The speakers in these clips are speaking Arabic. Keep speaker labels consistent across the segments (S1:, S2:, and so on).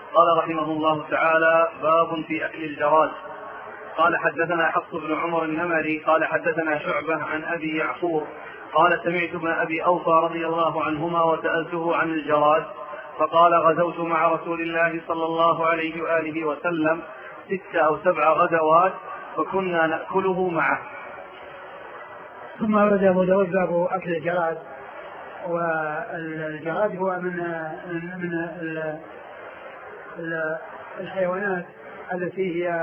S1: قال رحمه الله تعالى: باب في أكل الجراد. قال حدثنا حفص بن عمر النمري قال حدثنا شعبة عن أبي يعقوب قال سمعت ابن أبي أوفى رضي الله عنهما وسألته عن الجراد فقال: غزوت مع رسول الله صلى الله عليه وآله وسلم 6 أو 7 غزوات فكنا نأكله معه.
S2: ثم ورد أبو داود باب أكل الجراد. والجراد هو من الحيوانات التي هي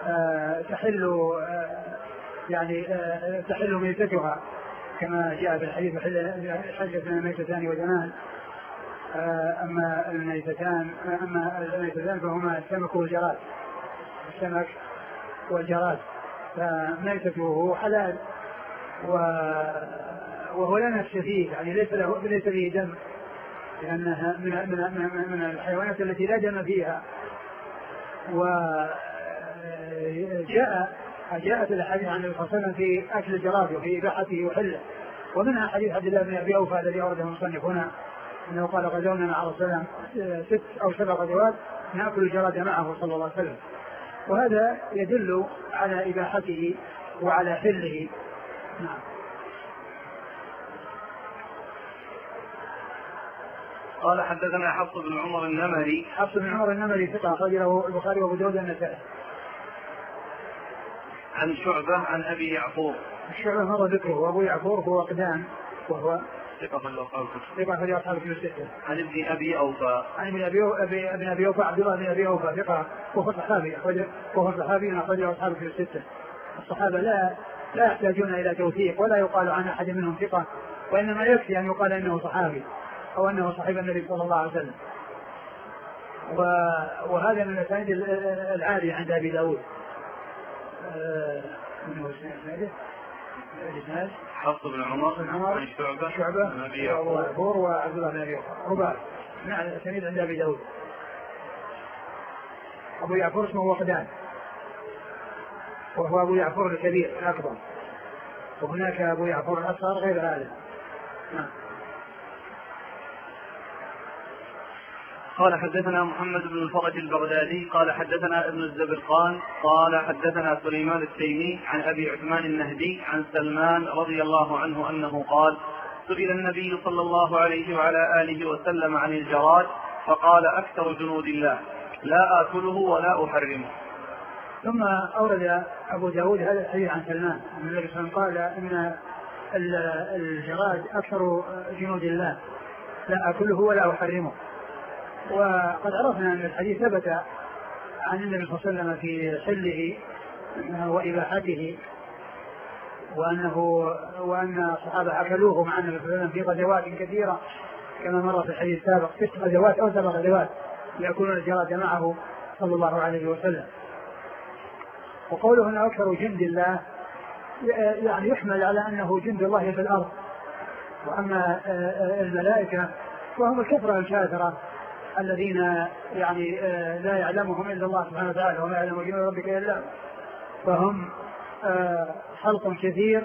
S2: تحل ميتتها كما جاء في الحديث: حجتنا ميتتان ودمان. أما الميتتان فهما السمك والجراد، السمك والجراد، فميتته حلال وهو لا نفس فيه، يعني ليس فيه دم، لأنها من الحيوانات التي لا دم فيها. جاءت الحديث عن النبي صلى الله عليه وسلم في أكل الجراد وفي إباحته وحله، ومنها حديث عبد الله بن أبي أوفى الذي أورده المصنف هنا أنه قال: غزونا مع رسول الله 6 أو 7 غزوات نأكل الجراد معه صلى الله عليه وسلم. وهذا يدل على إباحته وعلى حله. نعم.
S1: قال حدثنا حفص بن عمر النمري.
S2: حفص بن عمر النمري ثقة أخرجه البخاري وأبو داود والنسائي.
S1: عن شعبة عن أبي يعقوب.
S2: الشعبة مر ذكره، وأبو يعقوب هو قدام وهو
S1: ثقة في
S2: أصحاب الكتب الستة.
S1: عن ابن أبي أوفى.
S2: عن ابن أبي أوفى عبد الله بن أبي أوفى ثقة وهو صحابي أخرجه أصحاب الكتب الستة. الصحابة لا يحتاجون إلى توثيق ولا يقال عن أحد منهم ثقة، وإنما يكفي أن يقال إنه صحابي أو أنه صاحب النبي صلى الله عليه وسلم. وهذا من الأسانيد العالية عند أبي داود.
S1: حفص بن عمر عن
S2: شعبة عن أبي يعقوب وعبد الله بن أبي يعقوب رباعي. نعم، الأسانيد عند أبي داود. أبو يعقوب اسمه وقدان، وهو أبو يعقوب الكبير الأكبر، وهناك أبو يعقوب الأصغر غير هذا. نعم.
S1: قال حدثنا محمد بن الفرج البغدادي قال حدثنا ابن الزبرقان قال حدثنا سليمان التيمي عن أبي عثمان النهدي عن سلمان رضي الله عنه أنه قال: سئل النبي صلى الله عليه وعلى آله وسلم عن الجراد فقال: أكثر جنود الله لا آكله ولا أحرمه.
S2: ثم أورد أبو داود هذا الحديث عن سلمان أن النبي صلى الله عليه وسلم قال إن الجراد أكثر جنود الله لا آكله ولا أحرمه. وقد عرفنا أن الحديث ثبت عن النبي صلى الله عليه وسلم في حله وإباحته، وأن الصحابة أكلوه مع النبي صلى الله عليه وسلم في غزوات كثيرة كما مر في الحديث السابق 6 غزوات أو 7 غزوات يأكلون الجراد معه صلى الله عليه وسلم. وقوله أنه أكثر جند الله يعني يحمل على أنه جند الله في الأرض، وأما الملائكة وهم الكثرة الكاثرة الذين يعني لا يعلمهم إلا الله سبحانه وتعالى، وما يعلم جنود ربك إلا، فهم خلق كثير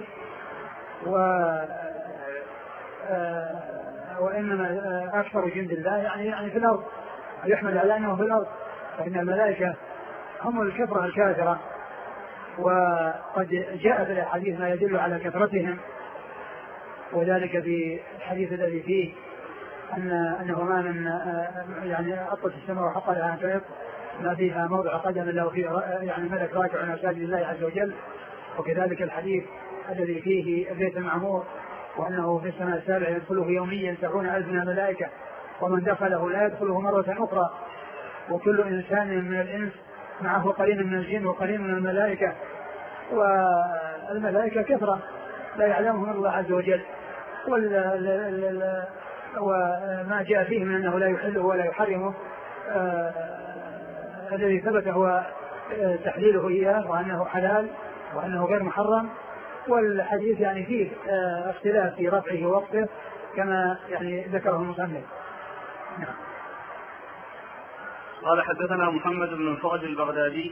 S2: وإنما أكثر جند الله يعني في الأرض، يحمل على أنه في الأرض، فإن الملائكة هم الكثرة الكاثرة. وقد جاء في الحديث ما يدل على كثرتهم، وذلك في الحديث الذي فيه أنه ما من يعني أطلت السماء وحق لها أن تعط ما فيها موضع قدم له فيه يعني ملك راكع على ساجد الله عز وجل. وكذلك الحديث الذي فيه البيت المعمور وأنه في السماء السابعة يدخله يوميا 70,000 من الملائكة، ومن دخله لا يدخله مرة أخرى، وكل إنسان من الإنس معه قليل من الجن وقليل من الملائكة. والملائكة كثرة لا يعلمهم الله عز وجل، وما جاء فيه من أنه لا يحله ولا يحرمه الذي ثبت هو تحليله إياه وأنه حلال وأنه غير محرم. والحديث يعني فيه اختلاف في رفعه ووقته كما يعني ذكره المصنف.
S1: قال حدثنا محمد بن الفرج البغدادي.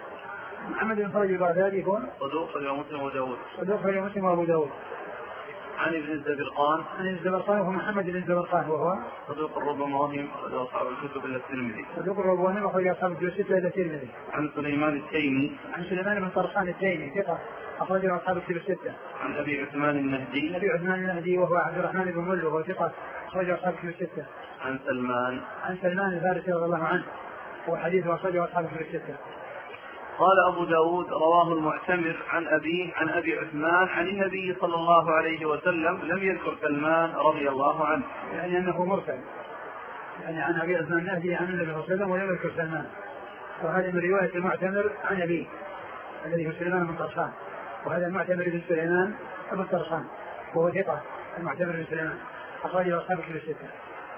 S2: محمد بن الفرج البغدادي هو
S1: صدوق مسلم وأبو داود.
S2: صدوق مسلم وأبو داود.
S1: عن ابن الزبرقان.
S2: عن الزبرقان وهو محمد بن الزبرقان وهو
S1: صدوق ربما وهم أصحاب الكتب إلا الترمذي.
S2: صدوق ربما وهو أصحاب الكتب إلا الترمذي.
S1: عن سليمان التيمي.
S2: عن سليمان بن طرخان التيمي ثقة أخرجه أصحاب الكتب الستة.
S1: عن أبي عثمان النهدي.
S2: أبي عثمان النهدي وهو عبد الرحمن بن مل وهو ثقة أخرجه أصحاب الكتب الستة.
S1: عن سلمان.
S2: عن سلمان الفارسي رضي الله عنه وحديثه أخرجه أصحاب الكتب الستة.
S1: قال أبو داود رواه المعتمر عن أبيه عن أبي عثمان عن النبي صلى الله عليه وسلم لم يذكر سلمان رضي الله عنه.
S2: يعني أنه مرسل، يعني عن أبي عثمان النهدي عن النبي صلى الله عليه وسلم ولم يذكر سلمان، وهذا من رواية المعتمر عن أبيه الذي هو سليمان بن طرخان، وهذا المعتمر بن سليمان بن طرخان وهو ثقة المعتمر بن سليمان أخرجه أصحاب الكتب الستة.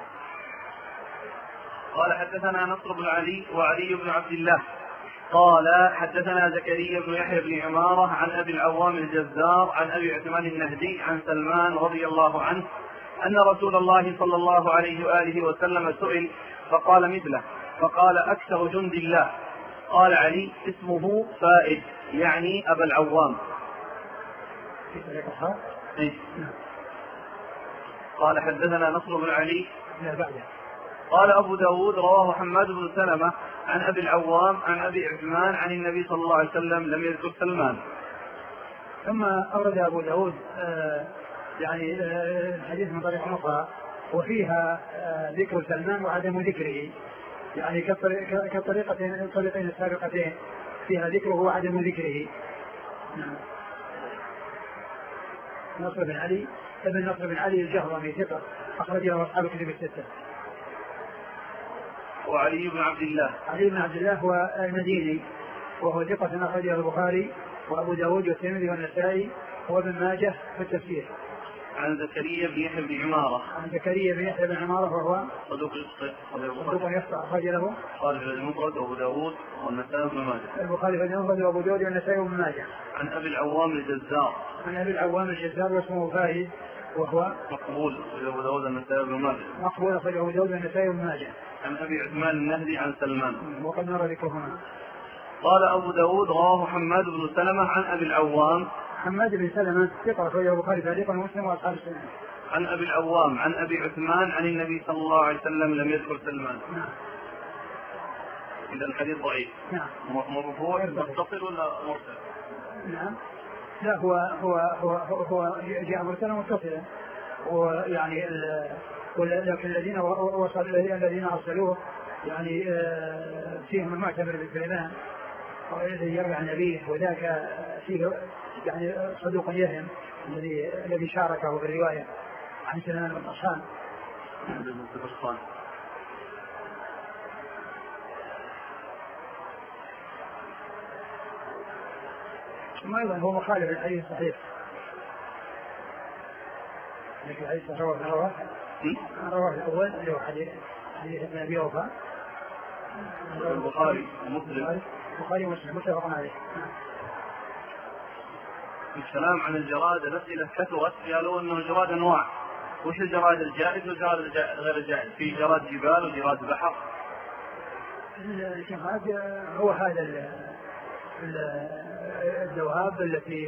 S1: قال حدثنا نصر بن علي وعلي بن عبد الله قال حدثنا زكريا بن يحيى بن عمارة عن أبي العوام الجزار عن أبي عثمان النهدي عن سلمان رضي الله عنه أن رسول الله صلى الله عليه وآله وسلم سئل فقال مثله، فقال أكثر جند الله. قال علي اسمه فائد يعني أبا العوام. قال حدثنا نصر بن علي. قال أبو داود رواه حماد بن سلمة عن أبي العوام عن أبي عثمان عن النبي صلى الله عليه وسلم لم يذكر سلمان.
S2: ثم أورد أبو داود يعني الحديث من طريق أخرى وفيها ذكر سلمان وعدم ذكره، يعني كالطريقتين السابقتين فيها ذكره وعدم ذكره. نصر بن علي ابن نصر بن علي الجهضمي ثقة أخرجه أصحاب الكتب الستة.
S1: وعلي بن عبد الله.
S2: علي بن عبد الله هو المديني وهو ثقة أخرجه البخاري وأبو داود والترمذي والنسائي وابن ماجه في التفسير.
S1: عن زكريا بن يحيى بن عمارة.
S2: عن زكريا بن يحيى بن عمارة وهو
S1: صدوق
S2: يخطأ أخرج له
S1: البخاري في المفرد وأبو داود والنسائي وابن ماجه.
S2: البخاري في المفرد وأبو داود والنسائي وابن ماجه.
S1: عن أبي العوام الجزار.
S2: عن أبي العوام الجزار واسمه فايد وهو
S1: مقبول أبو داود والنسائي وابن ماجه.
S2: مقبول أبو داود والنسائي وابن ماجه.
S1: عن أبي عثمان النهدي عن سلمان
S2: وقد نرى ذكرهما.
S1: قال أبو داود رواه حماد بن سلمة عن أبي العوام.
S2: حماد بن سلمة ثقة أخرجه البخاري تعليقا ومسلم وأصحاب السنن.
S1: عن أبي العوام عن أبي عثمان عن النبي صلى الله عليه وسلم لم يذكر سلمان.
S2: نعم.
S1: إذا الحديث ضعيف.
S2: نعم.
S1: مرفوع متصل ولا مرسل؟
S2: نعم. لا هو جاء مرسلا متصلا، ويعني لكن الذين أرسلوه يعني فيهم المعتمر بن سليمان الذي يروي عن أبيه، وذاك فيه يعني صدوق يهم الذي شاركه بالرواية عن سليمان بن طرخان. ثم أيضا هو مخالف الحديث الصحيح، لكن الحديث رواه الأول اللي هو حديث ابن أبي أوفى
S1: البخاري ومسلم.
S2: البخاري ومسلم متفق عليه.
S1: الكلام عن الجراد الأسئلة كثرت، قالوا أنه الجراد أنواع، وش الجراد الجائز والجراد غير الجائز؟ في جراد جبال وجراد بحر.
S2: الجراد هو هذا الدواب التي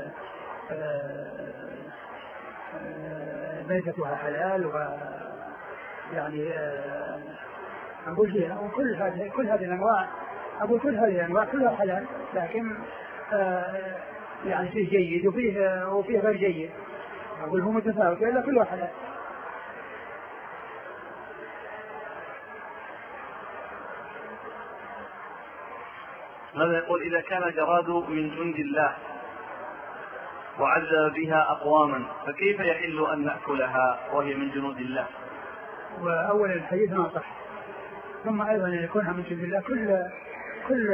S2: ميتتها حلال، ويعني أقول فيها كل هذه الأنواع، أقول كل هذه الأنواع كلها حلال، لكن يعني فيه جيد وفيه غير جيد، أقول هو متفاوت إلا كلها حلال.
S1: هذا يقول إذا كان جراد من جند الله وعذب بها أقواما فكيف يحل أن نأكلها وهي من جنود الله؟
S2: وأولا الحديث ما صح، ثم أيضا يكونها من جند الله كل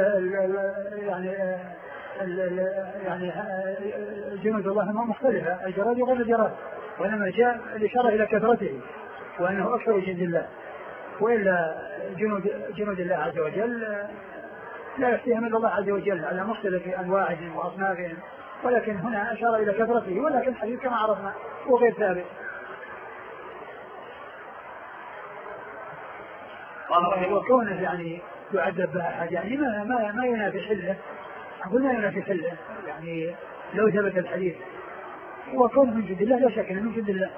S2: يعني جنود الله مختلفة، الجراد وغير الجراد، وإنما جاء الإشارة إلى كثرته وأنه أكثر جند الله، وإلا جنود الله عز وجل لا يحتهم إلا الله عز وجل على مختلف أنواعهم وأصنافهم، ولكن هنا أشار إلى كثرته، ولكن الحديث كما عرفنا هو غير ثابت. وكونه يعني يعذب بأحد يعني ما ينافي حله، أقول ما ينافي حله، يعني لو ثبت الحديث وكون من جند الله لا شك انه من جند الله.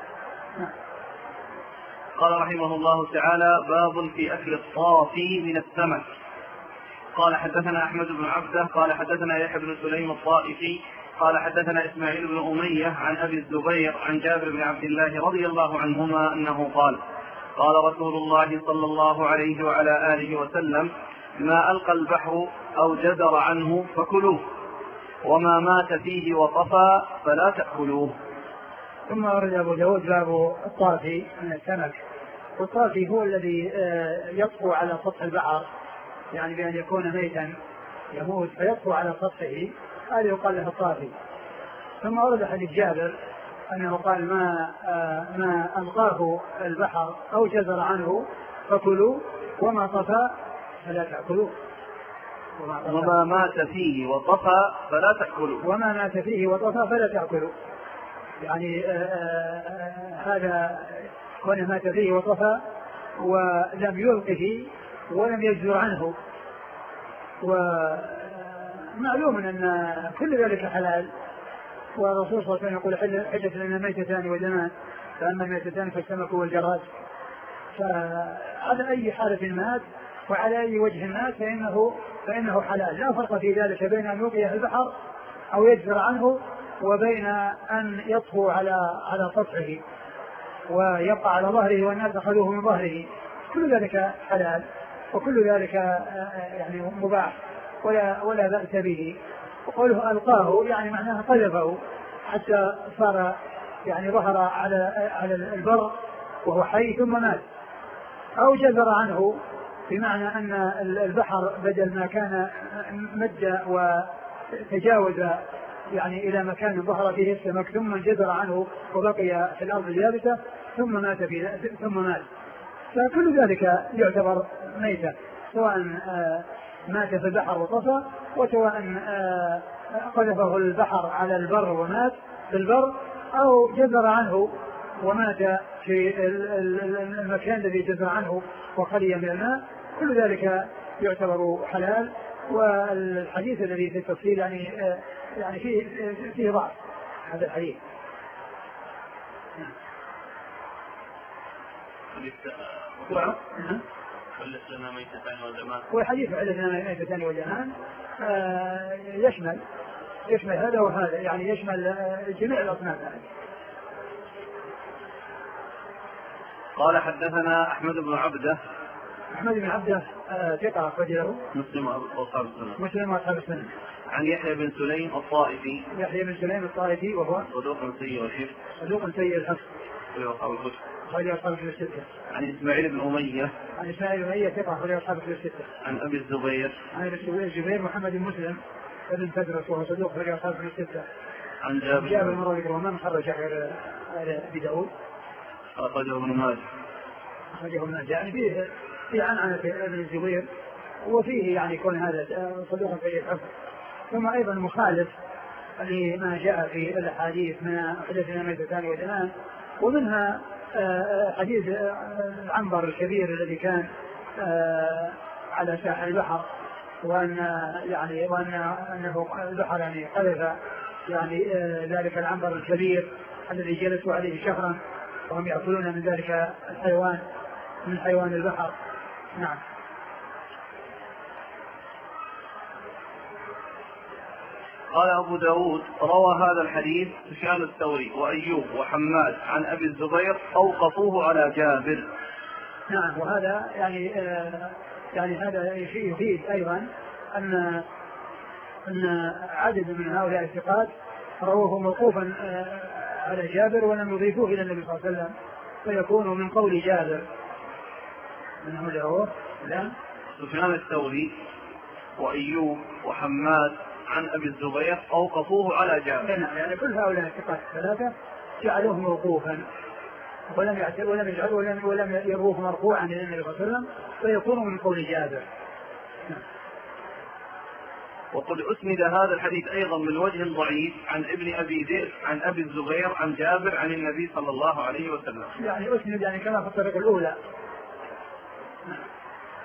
S1: قال رحمه الله تعالى: باب في أكل الطافي من السمك. قال حدثنا أحمد بن عبده قال حدثنا يحيى بن سليم الطائفي قال حدثنا إسماعيل بن أمية عن أبي الزبير عن جابر بن عبد الله رضي الله عنهما أنه قال: قال رسول الله صلى الله عليه وعلى آله وسلم: ما ألقى البحر أو جدر عنه فكلوه، وما مات فيه وطفى فلا تأكلوه.
S2: ثم ورد أبو داود باب الطافي من السمك. والطافي هو الذي يطفو على سطح البحر، يعني بأن يكون ميتا يموت فيطفو على سطحه، هذا يقال له الطافي. ثم ورد حديث جابر أنه قال: ما ألقاه البحر أو جزر عنه فكلوا، وما طفى فلا تأكلوه.
S1: وما مات فيه وطفى فلا تأكلوا.
S2: وما مات فيه وطفى فلا تأكلوا، يعني هذا كون مات فيه وطفى ولم يلقه ولم يجزر عنه. ومعلوم أن كل ذلك حلال، والرسول صلى الله عليه وسلم يقول: حدث لنا ميتتان ودمان، فأما الميتتان فالسمك والجراد. فعلى أي حالة مات وعلى أي وجه مات فإنه حلال، لا فرق في ذلك بين أن يلقيه البحر أو يجزر عنه وبين أن يطفو على سطحه ويبقى على ظهره والناس أخذوه من ظهره. كل ذلك حلال وكل ذلك يعني مباح ولا بأس به. وقوله ألقاه يعني معناه قذفه حتى صار يعني ظهر على البر وهو حي ثم مات، أو جزر عنه بمعنى أن البحر بدل ما كان مد وتجاوز يعني إلى مكان ظهر فيه السمك ثم جزر عنه وبقي في الأرض اليابسة ثم مات فكل ذلك يعتبر ميتا، سواء مات في البحر وطفى، وسواء قذفه البحر على البر ومات في البر، أو جزر عنه ومات في المكان الذي جزر عنه وخلي من الماء. كل ذلك يعتبر حلال. والحديث الذي في التفصيل يعني فيه ضعف هذا الحديث.
S1: حدثنا ميتتان ودمان،
S2: والحديث حدثنا ميتتان ودمان يشمل هذا وهذا، يعني يشمل جميع الأصناف.
S1: قال حدثنا أحمد بن عبده
S2: ثقة أخرجه
S1: مسلم
S2: وأصحاب السنة.
S1: عن يحيى بن سليم الطائفي
S2: وهو
S1: صدوق سيء
S2: الحفظ أخرج أصحاب الستة.
S1: عن إسماعيل بن أمية
S2: ثقة أخرج أصحاب الستة.
S1: عن أبي
S2: الزبير محمد بن مسلم ابن تدرس وهو صدوق أخرج أصحاب الستة.
S1: عن جابر
S2: مرة ذكر ومن خرج على أبي داود
S1: أخرجه ابن ماجه.
S2: يعني في عنعنة ابن الزبير، وفيه يعني يكون هذا صدوق سيء الحفظ. ثم أيضا مخالف لما جاء في الأحاديث من حدثنا ميتتان ودمان، ومنها حديث عنبر الكبير الذي كان على ساحل البحر، وأنه البحر يعني قذف يعني ذلك العنبر الكبير الذي جلسوا عليه شهرا وهم يأكلون من ذلك الحيوان من حيوان البحر. نعم.
S1: قال أبو داود: روى هذا الحديث سفيان الثوري وأيوب وحماد عن أبي الزبير أوقفوه على جابر.
S2: نعم. وهذا يعني هذا يفيد أيضا أن عدد من هؤلاء الثقات رووه موقوفا على جابر ولم يضيفوه إلى النبي صلى الله عليه وسلم، فيكون من قول جابر. من هو اللي رواه؟ لا،
S1: سفيان الثوري وأيوب وحماد عن أبي الزبير أوقفوه على جابر.
S2: يعني كل هؤلاء الثقات الثلاثة جعلوه موقوفا ولم يروه مرفوعا إلى النبي صلى الله عليه وسلم، فيكون من قول جابر.
S1: وقد أسند هذا الحديث أيضا من وجه ضعيف عن ابن أبي ذئب عن أبي الزبير عن جابر عن النبي صلى الله عليه وسلم.
S2: يعني أسند يعني كما في الطريق الأولى.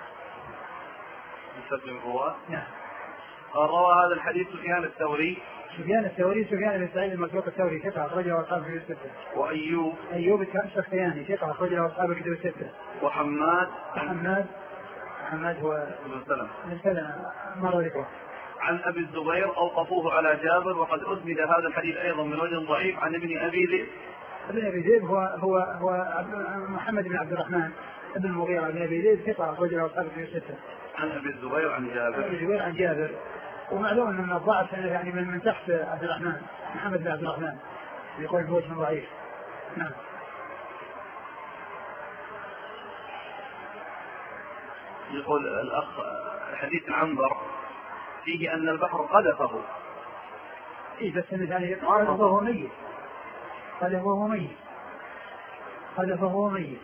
S1: قال: روى هذا الحديث سفيان الثوري
S2: سفيان الثوري سفيان بن سعيد المسروق الثوري ثقة أخرجه أصحاب الكتب الستة.
S1: وأيوب
S2: السختياني ثقة أخرجه أصحاب الكتب الستة. محمد هو بن سلمة مر ذكره.
S1: عن أبي الزبير أوقفوه على جابر وقد أسند هذا الحديث أيضا من وجه ضعيف عن ابن أبي ذئب.
S2: ابن أبي ذئب هو محمد بن عبد الرحمن ابن المغيرة بن أبي ذئب ثقة أخرجه أصحاب الكتب الستة.
S1: عن أبي الزبير
S2: عن جابر ومعلوم أن الضعف يعني من تحت عبد الرحمن محمد بن عبد الرحمن يقول بوجه ضعيف. نعم.
S1: يقول الأخ حديث عنبر فيه أن البحر قذفه.
S2: إيه بس يعني قذفه ميت.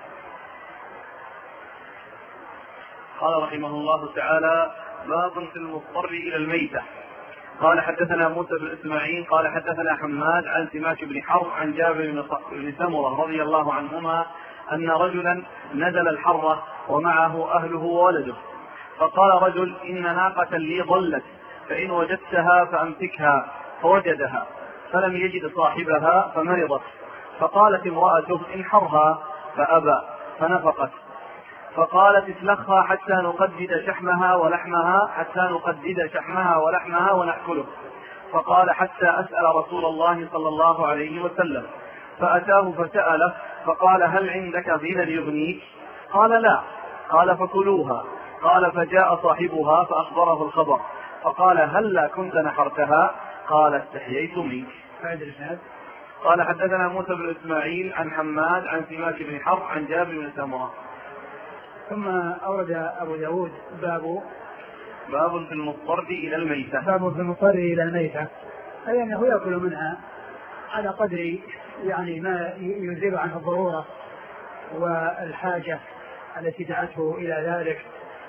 S1: قال رحمه الله تعالى باب في المضطر إلى الميتة. قال حدثنا موسى بن إسماعيل قال حدثنا حماد عن سماك بن حرب عن جابر بن سمرة رضي الله عنهما أن رجلا نزل الحرة ومعه أهله وولده، فقال رجل إن ناقة لي ضلت فإن وجدتها فأمسكها، فوجدها فلم يجد صاحبها فمرضت، فقالت امرأته انحرها فأبى فنفقت، فقالت اسلخها حتى نقدد شحمها ولحمها ونأكله، فقال حتى أسأل رسول الله صلى الله عليه وسلم، فأتاه فسأله فقال هل عندك غنى يغنيك؟ قال لا. قال فكلوها. قال فجاء صاحبها فأخبره الخبر فقال هل كنت نحرتها؟ قال استحييت منك. قال حدثنا موسى بن إسماعيل عن حماد عن سماك بن حرب عن جابر بن سمرة.
S2: ثم أورد أبو داود
S1: باب في المضطر إلى الميتة.
S2: أي أنه يأكل منها على قدر يعني ما يزيل عنه الضرورة والحاجة التي دعته إلى ذلك.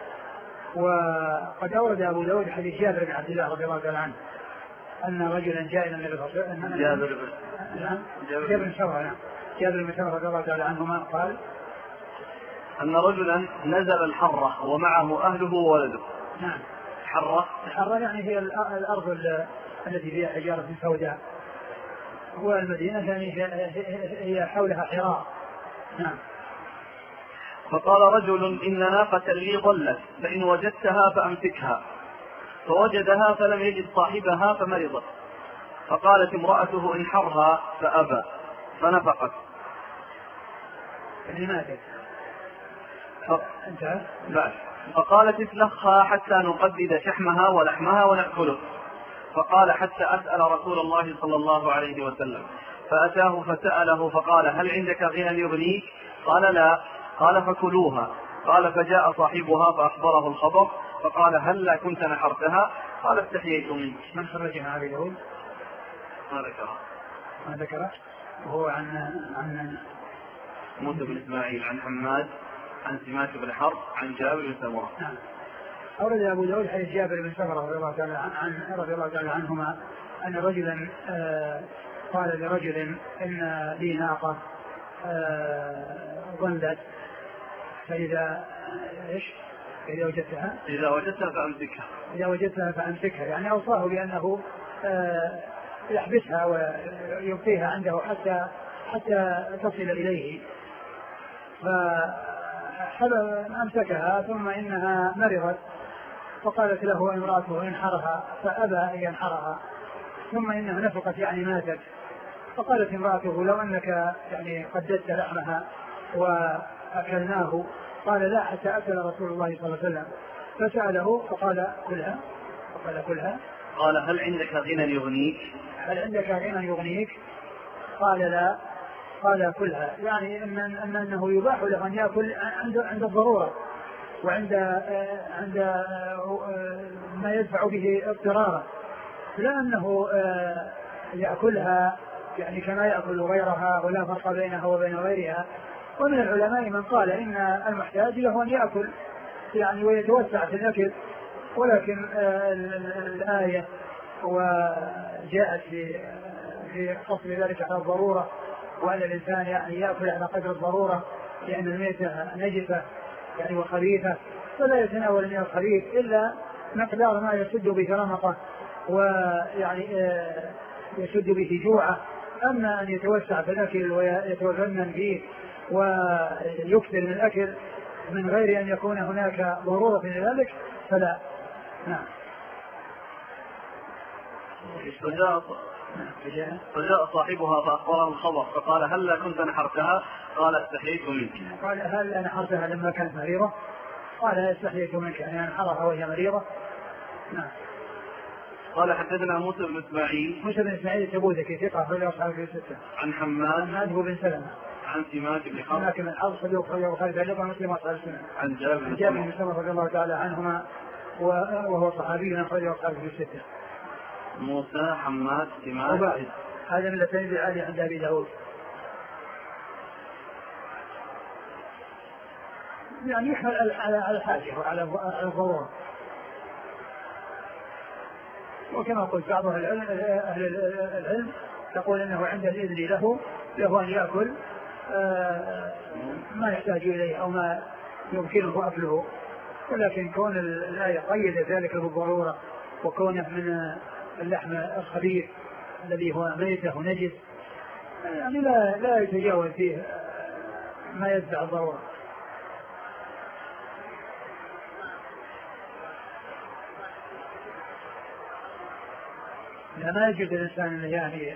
S2: وقد أورد أبو داود حديث جابر بن عبد الله رضي الله تعالى عنه أن رجلا جاء إلى النبي صلى الله عليه وسلم جابر بن سمرة رضي الله تعالى عنهما قال
S1: أن رجلا نزل الحرة ومعه أهله وولده.
S2: نعم.
S1: الحرة
S2: يعني هي الأرض التي فيها حجارة سوداء، والمدينة يعني هي حولها حراء. نعم.
S1: فقال رجل إن ناقة لي ضلت فإن وجدتها فأمسكها، فوجدها فلم يجد صاحبها فمرضت، فقالت امرأته انحرها فأبى فنفقت. فقالت اسلخها حتى نقدد شحمها ولحمها ونأكله، فقال حتى أسأل رسول الله صلى الله عليه وسلم، فأتاه فسأله فقال هل عندك غنى يغنيك؟ قال لا. قال فكلوها. قال فجاء صاحبها فأخبره الخبر فقال هل كنت نحرتها؟ قال استحييت منك.
S2: من خرجها أبي داود؟ ما ذكره وهو عن
S1: موسى بن إسماعيل عن حماد عن سماك بن حرب عن جابر بن سمرة.
S2: نعم. أورد أبو داود حديث جابر بن سمرة رضي الله تعالى عنهما أن رجلا قال لرجل إن لي ناقة ضلت فإذا وجدتها فأمسكها يعني أوصاه بأنه يحبسها ويبقيها عنده حتى تصل إليه، فأمسكها ثم إنها مرضت، فقالت له امرأته انحرها فأبى أن ينحرها، ثم إنها نفقت يعني ماتت، فقالت امرأته لو أنك يعني قددت لحمها وأكلناه. قال لا حتى أكل رسول الله صلى الله عليه وسلم، فسأله فقال كلها.
S1: قال هل عندك غنى يغنيك؟
S2: قال لا. قال كلها، يعني أنه يباح له أن يأكل عند الضرورة وعند ما يدفع به اضطرارا، لا أنه يأكلها يعني كما يأكل غيرها ولا فرق بينها وبين غيرها. ومن العلماء من قال إن المحتاج له أن يأكل يعني ويتوسع في الأكل، ولكن الآية وجاءت في فصل ذلك على الضرورة، وأن الإنسان يعني يأكل على قدر الضرورة، لأن الميتة نجسة يعني وخبيثة، فلا يتناول من الخبيث إلا مقدار ما يسد به رمقه ويعني يشد به جوعه. أما أن يتوسع في الأكل ويتفنن فيه ويكثر من الأكل من غير أن يكون هناك ضرورة في ذلك فلا. نعم.
S1: فجاء صاحبها فأخبره الخبر فقال هل كنت نحرتها؟ قال استحييت منك.
S2: قال هل نحرتها لما كانت مريضة؟ قال استحييت منك يعني أنحرها وهي مريضة. نعم.
S1: قال حدثنا موسى بن اسماعيل.
S2: موسى بن اسماعيل التبوذكي ثقة أخرجه أصحابه في الستة.
S1: عن حماد
S2: بن سلمة.
S1: عن سماك بن حرب.
S2: سماك بن حرب صدوق أخرجه البخاري تعليقا ومسلم وأصحاب السنن.
S1: عن جابر
S2: بن سمرة رضي الله تعالى عنهما وهو صحابي أخرجه أصحابه في الستة.
S1: موسى حماد سماك
S2: وباعد. هذا من السند العالي عند أبي داود. يعني يحمل على الحاجة وعلى الضرورة. وكما قلت بعض أهل العلم يقول أنه عند الإذن له أن يأكل ما يحتاج إليه أو ما يمكنه أكله، ولكن كون الآية قيد ذلك بالضرورة وكونه من اللحم الخبيث الذي هو ميتة ونجس يعني لا يتجاوز فيه ما يتبع الضرورة. ما يجوز الإنسان يعني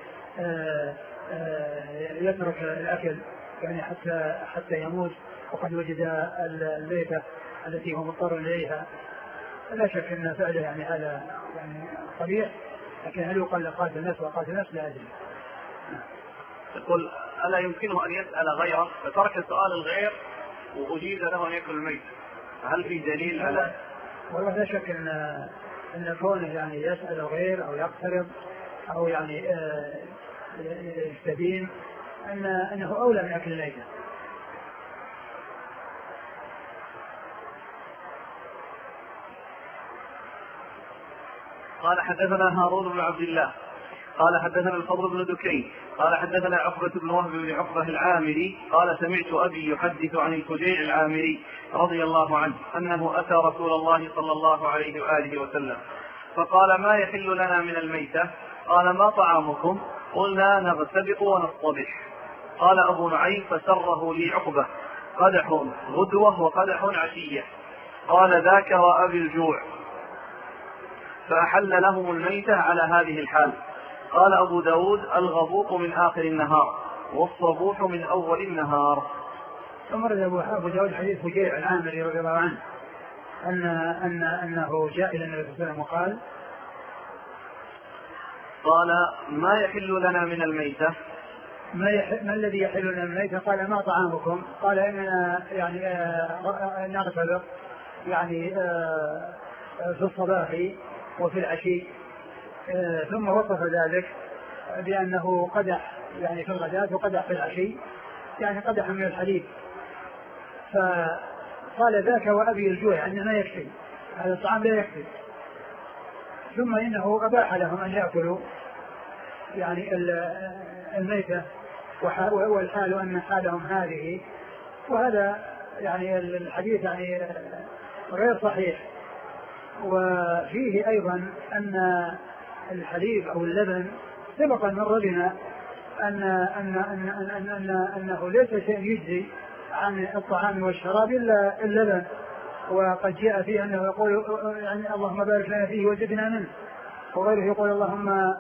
S2: يترك الأكل يعني حتى يموت وقد وجد الميتة التي هو مضطر إليها. لا شك أن فعله يعني هذا يعني قبيح، لكن هل يقال قاتل نفس وقاتل نفس؟ لا أدري.
S1: يقول ألا يمكنه أن يسأل غيره فترك سؤال الغير وأجيز له أن يأكل الميت، هل في دليل على؟
S2: والله لا شك أن كونه يعني يسأل غير أو يقترض أو يعني يستدين أنه أولى من أكل الميتة.
S1: قال حدثنا هارون بن عبد الله قال حدثنا الفضل بن دكين قال حدثنا عقبة بن وهب بن عقبة العامري قال سمعت أبي يحدث عن الفجيع العامري رضي الله عنه أنه أتى رسول الله صلى الله عليه وآله وسلم فقال ما يحل لنا من الميتة؟ قال ما طعامكم؟ قلنا نغتبط ونصطبح. قال أبو نعيم فسره لي عقبة قدح غدوة وقدح عشية. قال ذاك وأبي الجوع، فأحل لهم الميتة على هذه الحال. قال أبو داود الغبوق من آخر النهار والصبوح من أول النهار.
S2: ثم رد أبو داود حديث فجيع العامري رضي الله عنه أنه جاء إلى النبي صلى الله عليه وسلم وقال
S1: ما يحل لنا من الميتة؟
S2: ما الذي يحل لنا من الميتة؟ قال ما طعامكم؟ قال إننا يعني نغتبط يعني في الصباح وفي العشي. ثم وصف ذلك بأنه قدح يعني في الغداة وقدح في العشي يعني قدح من الحليب. فقال ذاك وأبي الجوع يعني ما يكفي، هذا الطعام لا يكفي. ثم إنه أباح لهم أن يأكلوا يعني الميتة والحال أن حالهم هذه، وهذا يعني الحديث يعني غير صحيح. وفيه أيضا أن الحليب أو اللبن سبق أن مر بنا أنه ليس شيء يجزي عن الطعام والشراب إلا اللبن، وقد جاء فيه أنه يقول يعني اللهم بارك لنا فيه وزدنا منه، وغيره يقول اللهم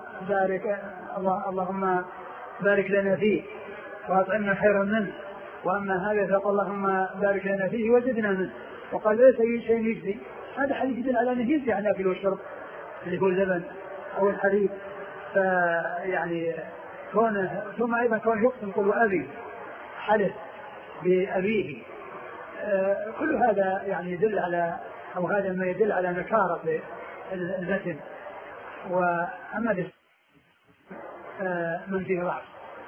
S2: بارك لنا فيه وأطعمنا خيرا منه، وأما هذا فقال اللهم بارك لنا فيه وزدنا منه، وقال ليس شيء يجزي. هذا حديث يدل على أنه يجزي عن الأكل والشرب اللي هو اللبن أو الحليب. فيعني ثم أيضا كون يقسم يقول وأبي حلف بأبيه، كل هذا يعني يدل على أو هذا ما يدل على نكارة المتن. وأما من فيه ضعف.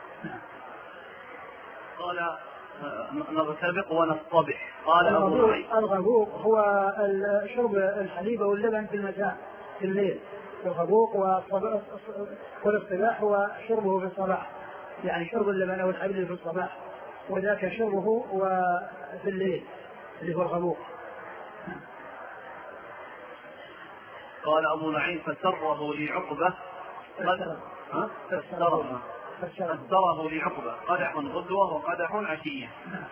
S1: قال نغتبط ونصطبح. قال
S2: الغبوق هو شرب الحليب واللبن في المساء في الليل. الغبوق والاصطباح هو شربه في الصباح، يعني شرب اللبن أو الحليب في الصباح، وذاك شربه وفي الليل اللي هو الغبوق.
S1: قال أبو نعيم فسره لعقبة فسره لعقبة قدح غدوة وقدح عشية.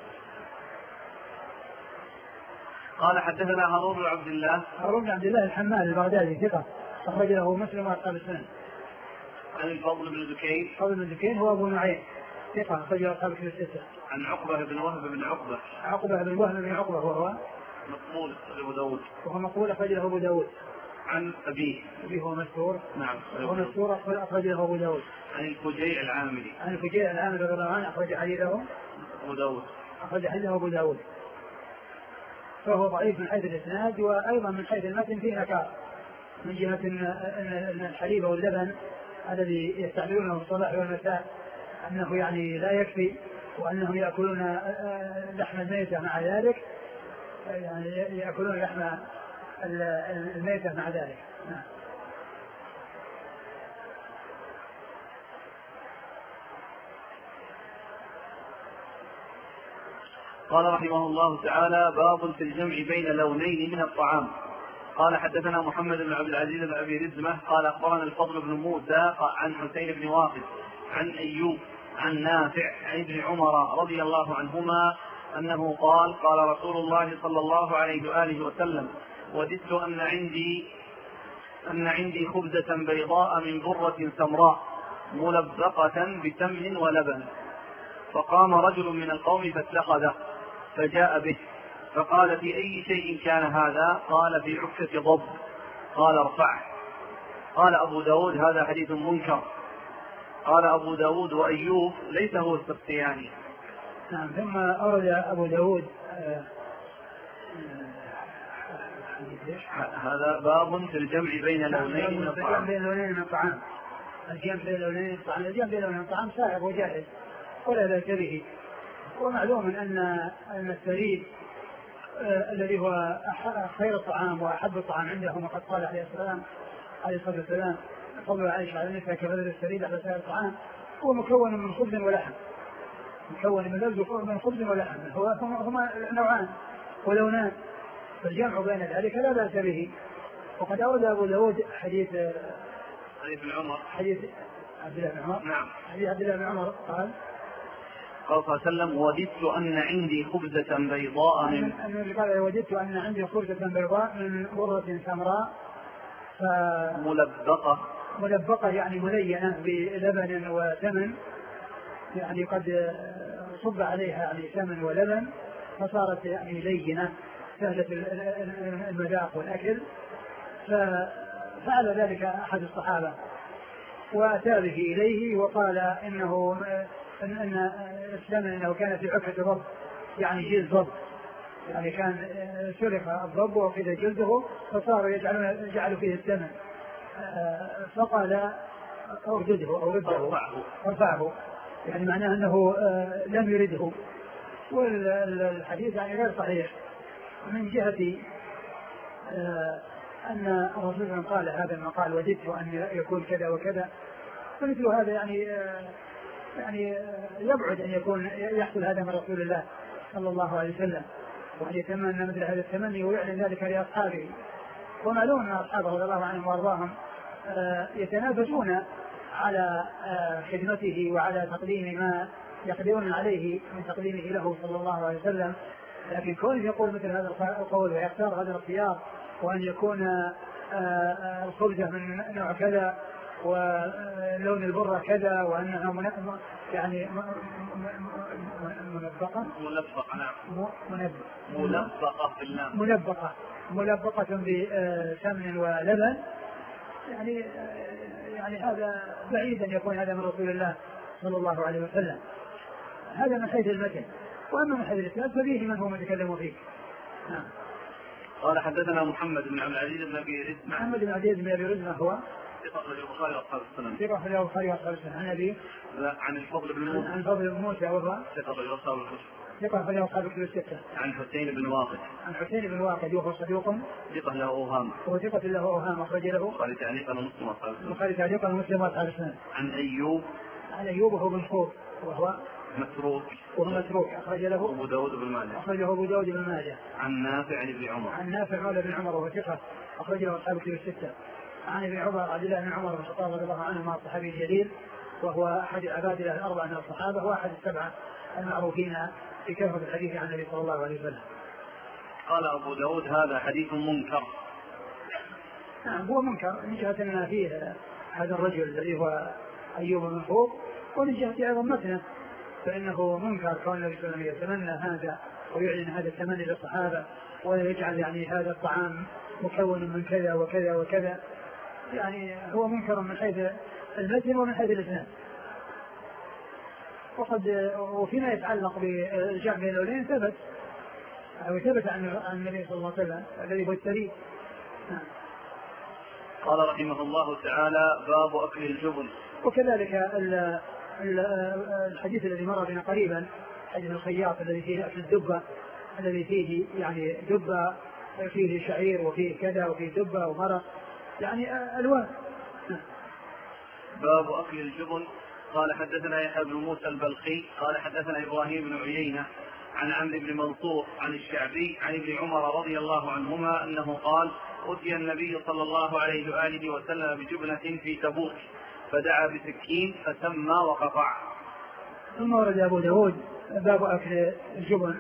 S1: قال حدثنا هارون بن عبد الله
S2: الحمال البغدادي ثقة أخرج له مسلم وأصحاب السنن.
S1: عن الفضل بن
S2: ذكين هو أبو نعيم ثقة أخرج له أصحاب الكتب الستة.
S1: عن عقبة بن وهب بن
S2: عقبة وهو مقبول أخرج له أبو داود.
S1: عن أبيه
S2: هو مشهور.
S1: نعم
S2: هو مشهور أخرج له أبو داود.
S1: عن الفجيع العامري
S2: رضي الله عنه أخرج حديثه أبو داود. فهو ضعيف من حيث الإسناد وأيضا من حيث المتن فيه نكار من جهة أن الحليب واللبن الذي يستعملونه في الصباح والمساء أنه يعني لا يكفي وأنهم يأكلون لحم الميتة مع ذلك يعني يأكلون لحم الميتة مع ذلك.
S1: قال رحمه الله تعالى باب في الجمع بين لونين من الطعام. قال حدثنا محمد بن عبد العزيز بن أبي رزمة قال أخبرنا الفضل بن موسى عن حسين بن واقد عن أيوب عن نافع عن ابن عمر رضي الله عنهما أنه قال قال رسول الله صلى الله عليه وآله وسلم وددت أن عندي خبزة بيضاء من برة سمراء ملبقة بتمر ولبن. فقام رجل من القوم فاتخذه فجاء به فقال في أي شيء كان هذا؟ قال في عكسة ضب. قال ارفعه. قال أبو داود هذا حديث منكر. قال أبو داود وأيوب ليس هو السبتياني.
S2: ثم أورد أبو داود
S1: هذا باب في الجمع بين لونين من الطعام.
S2: الجمع بين لونين من الطعام سائغ وجائز ولا بأس به. ومعلوم أن الثريد الذي هو خير الطعام وأحب الطعام عندهم وقد قال عليه الصلاة والسلام قول عائشة على نفسها كبدل الثريد على سائر الطعام هو مكون من خبز ولحم هما نوعان ولونان فالجمع بين ذلك لا بأس به. وقد أورد أبو داود حديث عبد الله بن عمر.
S1: نعم.
S2: حديث عبد الله بن عمر قال
S1: صلى الله عليه وسلم وددت أن عندي خبزة بيضاء
S2: من برة سمراء ملبقة يعني ملينة بلبن وثمن يعني قد صب عليها يعني ثمن ولبن فصارت يعني لينة سهلة المذاق والأكل. ففعل ذلك أحد الصحابة وأتى به إليه وقال إنه أن الثمن إنه كان في عكة ضب يعني جلد ضب يعني كان سلخ الضب وقيد جلده فصار يجعل فيه الثمن. فقال أردده أو رده ارفعه يعني معناه أنه لم يرده. والحديث يعني غير صحيح من جهة أن الرسول قال هذا المقال وددت أن يكون كذا وكذا فمثل هذا يعني يبعد أن يكون يحصل هذا من رسول الله صلى الله عليه وسلم وأن يتمنى مثل هذا التمني ويعلن ذلك لأصحابه. ومعلوم أن أصحابه رضي الله عنهم وأرضاهم يتنافسون على خدمته وعلى تقديم ما يقدرون عليه من تقديمه له صلى الله عليه وسلم. لكن كونه يقول مثل هذا القول ويختار هذا الاختيار وأن يكون الخبزة من نوع كذا ولون البرة كذا وأنها يعني ملبقة بسمن ولبن يعني هذا بعيد أن يكون هذا من رسول الله صلى الله عليه وسلم. هذا من حيث المتن. وأما من حيث الإسلام ففيه من هو متكلم فيه.
S1: قال حدثنا محمد بن عبد العزيز بن أبي
S2: رزمة هو
S1: ثقة في البخاري وأصحاب السنن. عن الفضل بن موسى وهو ثقة في أصحاب الكتب الستة. عن حسين بن واقد وهو صدوق ثقة له أوهام أخرج له البخاري تعليقا ومسلم وأصحاب السنن. عن أيوب وهو منصور وهو متروك أخرج له أبو داود بن ماجه. عن نافع مولى بن عمر وهو ثقة
S2: أخرجه أصحاب الكتب الستة. عن ابن عمر عبد الله بن عمر بن الخطاب رضي الله عنهما الصحابي الجليل، وهو أحد العباد الأربعة من الصحابة وأحد السبعة المعروفين في كثرة الحديث عن النبي صلى الله عليه وسلم.
S1: قال أبو داود هذا حديث منكر.
S2: نعم هو منكر من جهة أن فيه هذا الرجل الذي هو أيوب بن فوق، ومن جهة أيضا متنه فإنه منكر كون النبي صلى الله عليه وسلم يتمنى هذا ويعلن هذا التمني للصحابة ويجعل يعني هذا الطعام مكون من كذا وكذا وكذا، يعني هو منكر من حيث المتن ومن حيث الإسناد. وفيما يتعلق بالجمع بين الأولين ثبت عن النبي صلى الله عليه وسلم الذي هو التريد.
S1: قال رحمه الله تعالى باب أكل الجبن.
S2: وكذلك الحديث الذي مر بنا قريبا حديث الخياط الذي فيه أكل الدبة، الذي فيه يعني دبة فيه شعير وفيه كذا وفيه دبة ومرق يعني ألوان.
S1: باب أكل الجبن. قال حدثنا يحيى بن موسى البلخي قال حدثنا إبراهيم بن عيينة عن عمرو بن منصور عن الشعبي عن ابن عمر رضي الله عنهما أنه قال أتي النبي صلى الله عليه وآله وسلم بجبنة في تبوك فدعا بسكين فسمى وقطع.
S2: ثم ورد أبو داود باب أكل الجبن،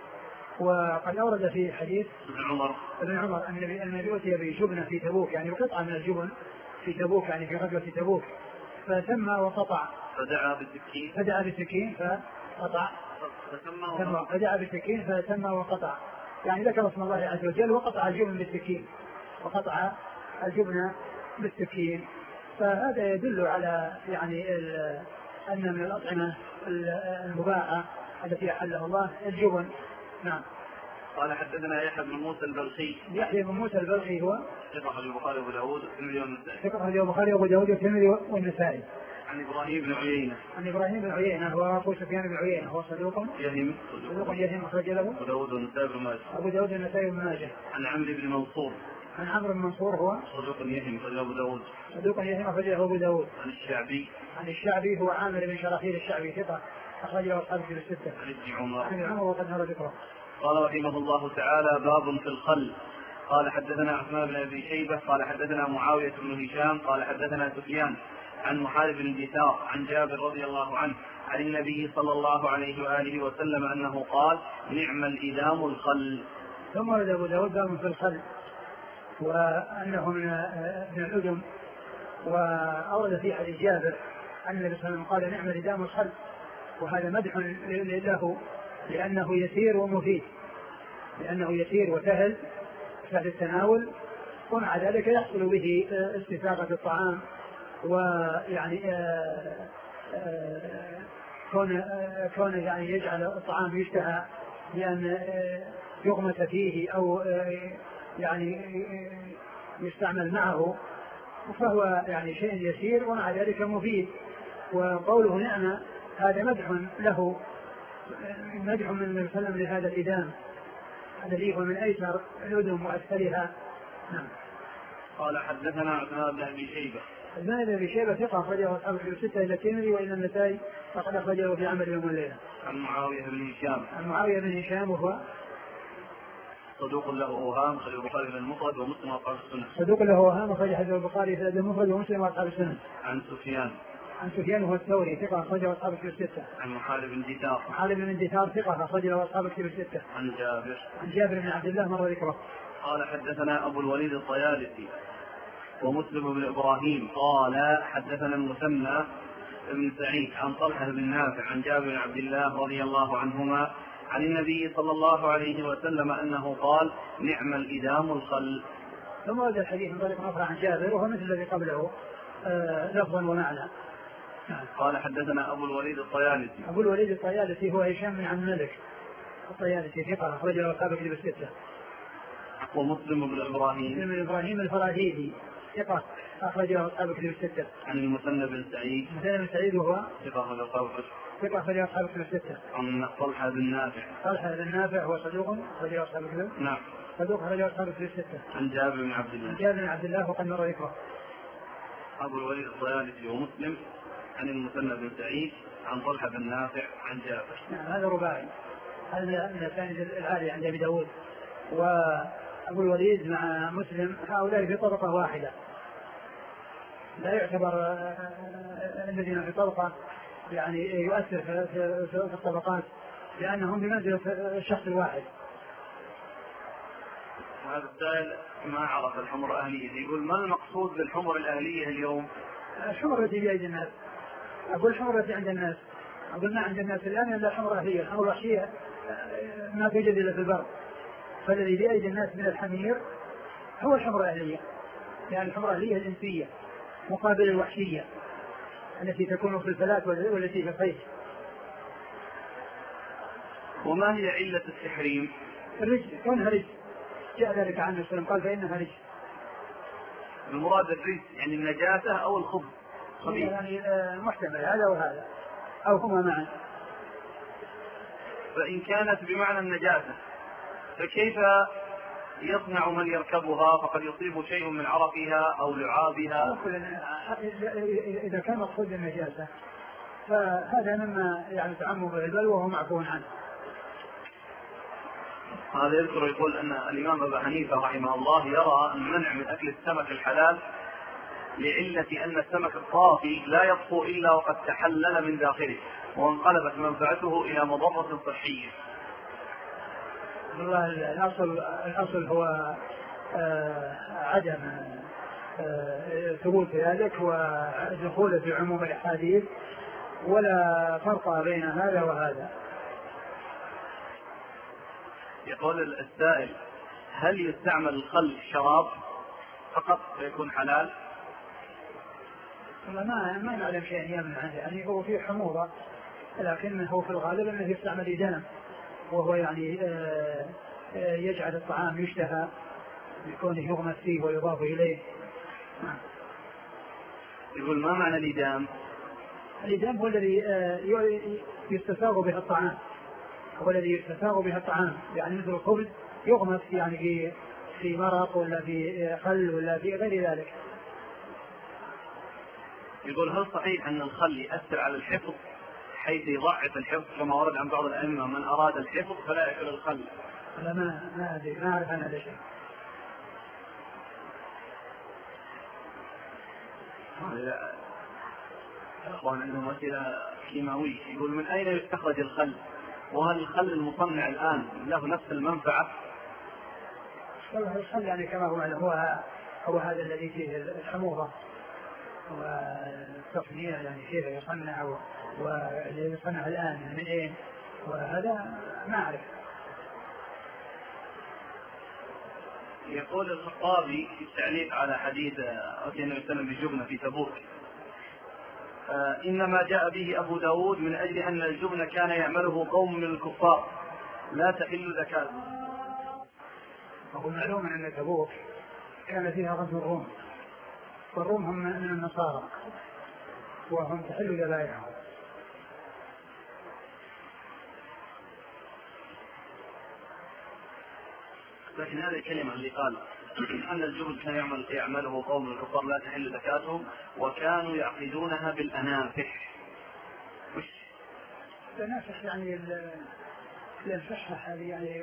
S2: وقد أورد في حديث ابن عمر أن النبي أتي بجبنة في تبوك يعني قطعة من الجبن في تبوك يعني في غزوة تبوك فسمى وقطع. فدعا بسكين فقطع. فدعا بسكين فسمى وقطع يعني ذكر اسم الله عز وجل وقطع الجبن بالسكين وقطع الجبن بالسكين. فهذا يدل على يعني أن من الأطعمة المباحة التي أحلها الله الجبن. نعم.
S1: قال حدثنا يحيى بن موسى البلخي.
S2: يحيى بن موسى البلخي هو
S1: ثقة البخاري وأبو داود والترمذي والنسائي.
S2: ثقة البخاري وأبو داود والترمذي والنسائي.
S1: عن إبراهيم بن عيينة.
S2: عن إبراهيم بن عيينة هو أبو سفيان بن عيينة هو صدوق يهم أخرج له
S1: أبو داود والنسائي بن ماجه.
S2: أبو داود والنسائي بن ماجه.
S1: عن عمرو بن منصور.
S2: عن عمرو بن منصور هو
S1: صدوق يهم أخرج أبو داود.
S2: صدوق يهم أخرج أبو داود.
S1: عن الشعبي.
S2: عن الشعبي هو عامر بن شراحيل الشعبي ثقة أخرج له أصحاب الكتب الستة.
S1: عن ابن عمر.
S2: عن عمر وقد مر ذكره.
S1: قال رحمه الله تعالى باب في الخل. قال حدثنا عثمان بن أبي شيبة قال حدثنا معاوية بن هشام قال حدثنا سفيان عن محارب بن دثار عن جابر رضي الله عنه عن النبي صلى الله عليه وآله وسلم أنه قال نعم الإدام الخل.
S2: ثم ورد أبو داود باب في الخل وأنه من الأدم، وأورد في حديث جابر عن النبي صلى الله عليه وسلم قال نعم الإدام الخل، وهذا مدح له لأنه يسير ومفيد، لأنه يسير وسهل التناول، ومع ذلك يحصل به استفاقة الطعام، ويعني كون يعني يجعل الطعام يشتهى بأن يغمس فيه أو يعني يستعمل معه، فهو يعني شيء يسير ومع ذلك مفيد. وقوله نعمة هذا مدح له، مدح من النبي صلى الله عليه وسلم لهذا الإدام الذي هو من أيسر الأدم وأسهلها. نعم.
S1: قال حدثنا عثمان بن أبي شيبة.
S2: عثمان بن أبي شيبة ثقة أخرجه أصحاب الكتب الستة إلى الترمذي وإلى النسائي فقد أخرجه في عمل يوم والليلة.
S1: عن معاوية بن هشام.
S2: عن معاوية بن هشام وهو
S1: صدوق له أوهام أخرجه البخاري في المفرد ومسلم وأصحاب السنن.
S2: صدوق له أوهام أخرجه البخاري في المفرد ومسلم وأصحاب السنن.
S1: عن سفيان.
S2: عن سفيان وهو الثوري ثقة أخرجه أصحاب الكتب الستة.
S1: عن محارب بن دثار.
S2: محارب بن دثار ثقة أخرجه أصحاب الكتب الستة.
S1: عن جابر.
S2: عن جابر بن عبد الله مر ذكره.
S1: قال حدثنا أبو الوليد الطيالسي ومسلم بن إبراهيم قال حدثنا المثنى بن سعيد عن طلحة بن نافع عن جابر بن عبد الله رضي الله عنهما عن النبي صلى الله عليه وسلم أنه قال نعم الإدام الخل.
S2: ثم ورد الحديث من طريق أخرى عن جابر وهو مثل الذي قبله لفظا ومعنى.
S1: قال حدثنا أبو الوليد الطيالسي.
S2: أبو الوليد الطيالسي هو هشام بن عبد الملك الطيالسي ثقة أخرجه أصحاب الكتب الستة.
S1: ومسلم بن إبراهيم.
S2: مسلم بن إبراهيم الفراهيدي ثقة أخرجه أصحاب الكتب الستة.
S1: عن المثنى بن سعيد.
S2: المثنى بن سعيد وهو
S1: ثقة أخرجه
S2: أصحاب الكتب الستة.
S1: عن طلحة بن نافع.
S2: طلحة بن نافع هو صدوق أخرجه أصحاب الكتب.
S1: نعم.
S2: صدوق أخرجه أصحاب الكتب الستة.
S1: عن جابر بن عبد الله.
S2: جابر بن عبد الله وقد مر ذكره.
S1: أبو الوليد الطيالسي ومسلم عن المثنى بن سعيد عن طلحة بن نافع عن جابر.
S2: نعم هذا رباعي، هذا الثاني العالي عند أبي داود. أبو الوليد مع مسلم هؤلاء في طبقة واحدة، لا يعتبر الذين في طبقة يعني يؤثر في الطبقات، لأنهم بمنزلة الشخص الواحد.
S1: هذا السائل ما عرف الحمر الأهلية، يقول ما المقصود بالحمر الأهلية اليوم؟
S2: الحمر التي بأيدي الناس، أقول الحمر التي عند الناس، أقول ما عند الناس الآن إلا الحمر الأهلية. الحمر الوحشية ما توجد إلا في البر، فالذي بأيدي الناس من الحمير هو الحمر الأهلية، يعني الحمر الأهلية الإنسية مقابل الوحشية التي تكون في الفلاة والتي في الخيش.
S1: وما هي علة التحريم؟
S2: الرجس، كونها رجس، جاء ذلك عنه وسلم قال فإنها رجس.
S1: المراد الرجس يعني النجاسة أو الخبث؟
S2: يعني محتمل هذا وهذا أو هما معا.
S1: فإن كانت بمعنى النجاسة فكيف يصنع من يركبها؟ فقد يصيب شيء من عرقها أو لعابها.
S2: إذا كان مقصود النجاسة فهذا مما يعني تعم به البلوى وهو معفو عنه.
S1: هذا يذكر يقول أن الإمام أبو حنيفة رحمه الله يرى المنع من أكل السمك الحلال لعلة أن السمك الطافي لا يطفو إلا وقد تحلل من داخله وانقلبت منفعته إلى مضرة صحية.
S2: والله الأصل هو عدم ثبوت ذلك ودخوله في عموم الأحاديث، ولا فرق بين هذا وهذا.
S1: يقول السائل هل يستعمل الخل شراب فقط فيكون حلال؟
S2: ما نعلم شيء يمنع عنه، يعني هو فيه حموضة، لكنه في الغالب أنه يستعمل إدام، وهو يعني يجعل الطعام يشتهى يكون يغمس فيه ويضاف إليه.
S1: يقول ما معنى الإدام؟
S2: الإدام هو الذي يستساغ به الطعام، هو الذي يستساغ به الطعام، يعني مثل الخبز يغمس يعني في مرق ولا في خل ولا في غير ذلك.
S1: يقول هل صحيح أن الخل يأثر على الحفظ حيث يضعف الحفظ كما ورد عن بعض الأئمة من أراد الحفظ فلا يأكل الخل؟
S2: لا ما أدري، ما أعرف عن هذا شيء.
S1: الأخوان عندهم وسيلة كيماوية، يقول من أين يستخرج الخل؟ وهل الخل المصنع الآن له نفس المنفعة؟
S2: والله الخل يعني كما هو هذا الذي فيه الحموضة والتصنيع، يعني كيف يصنع والذي يصنع الآن من إيه، وهذا ما أعرف.
S1: يقول الخطابي في التعليق على حديث أتي النبي صلى الله عليه وسلم بالجبن في تبوك إنما جاء به أبو داود من أجل أن الجبن كان يعمله قوم من الكفار لا تحل زكاة.
S2: وهو معلوم أن تبوك كان فيها غزو الروم، والروم هم من النصارى وهم تحل ذبائحهم.
S1: لكن هذه الكلمة اللي قال أن الجبن كان يعمله قوم من الكفار لا تحل زكاتهم وكانوا يعقدونها بالأنافح.
S2: الأنافح يعني الفحة هذه يعني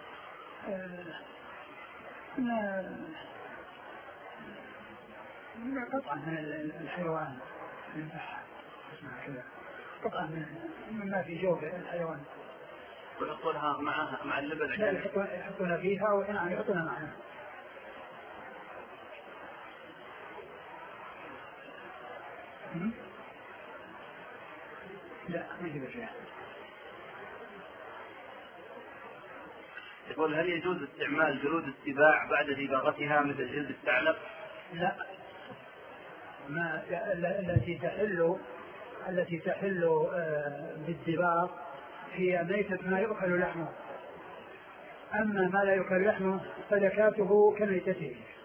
S2: قطعة من الحيوان، الفحة اسمها كذا، قطعة مما في جوف الحيوان.
S1: ويحطونها معها مع اللبن؟
S2: لا يحطونها فيها وإنهم يحطونها معها. لا ما يجب شيء.
S1: يقول هل يجوز استعمال جلود السباع بعد دباغتها مثل جلد الثعلب؟
S2: لا، ما التي تحل بالدباغ هي ميتة ما يؤكل لحمه، أما ما لا يؤكل لحمه فزكاته كميتته.